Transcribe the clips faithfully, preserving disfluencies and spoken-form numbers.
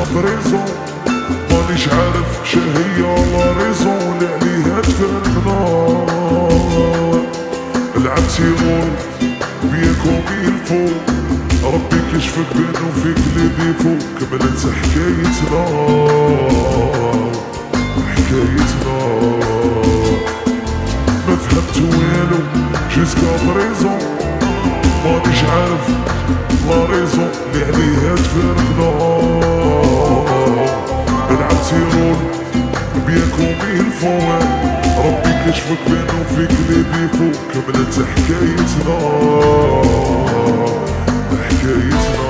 بريزون، مانيش عارف شهية لا ريزون اللي عليها تفرقنا. لعبتي رول بيكم يلفو، ربي كشفك بينو فيك لي ديفو. كملت حكايتنا حكايتنا، ما فهمت والو جيسكا بريزون، مانيش عارف لا ريزون اللي عليها تفرقنا. لعبتي رول بيكم يلفو، ربي كشفك بينو فيك لي ديفو. كملت حكايتنا حكايتنا.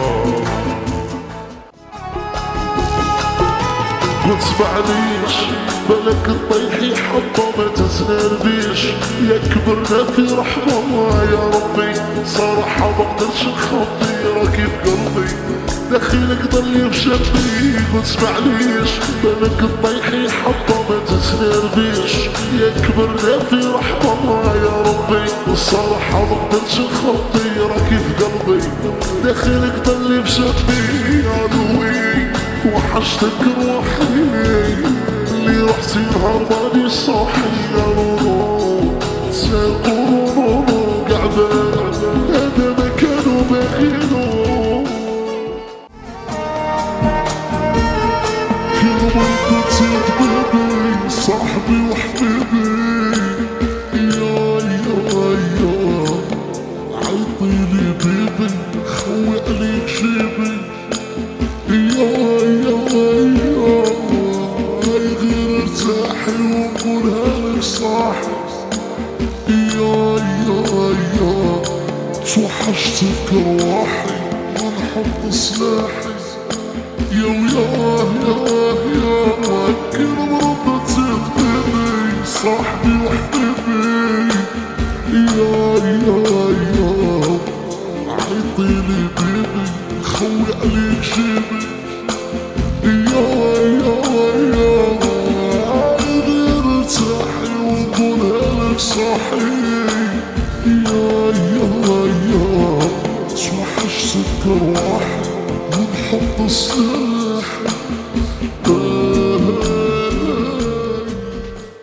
ما تسمعنيش بالك تطيحي حبة ما تسنربيش، يا كبرنا في رحمة الله يا ربي. صراحة ما قدرتش نخبي راكي بقلبي، دخيلك ضلي في جنبي. ما تسمعنيش بالك تطيحي حبة ما تسنربيش، يا كبرنا في رحمة الله يا ربي. الصراحة ما قدرتش نخبي راكي في قلبي، دخيلك ضلي في جنبي. يا لوي وحشتك روحي اللي رحتي نهار ماني صاحي. يا رورو سيقولوا قعبان هذا ما كانوا باغينو. كل مرة تصير بيبي صاحبي وحبيبي. يا يا يا عيطيلي بيبي خوي عليك جيبي. يا يا يا هاي غير ارتاحي ونقولها لك صاحي. يا يا يا توحشتك رواحي ونحط سلاحي. يا يا يا يا كل مرة تصير بيبي صاحبي وحبيبي. يا يا يا عيطيلي بيبي خوي عليك جيبي.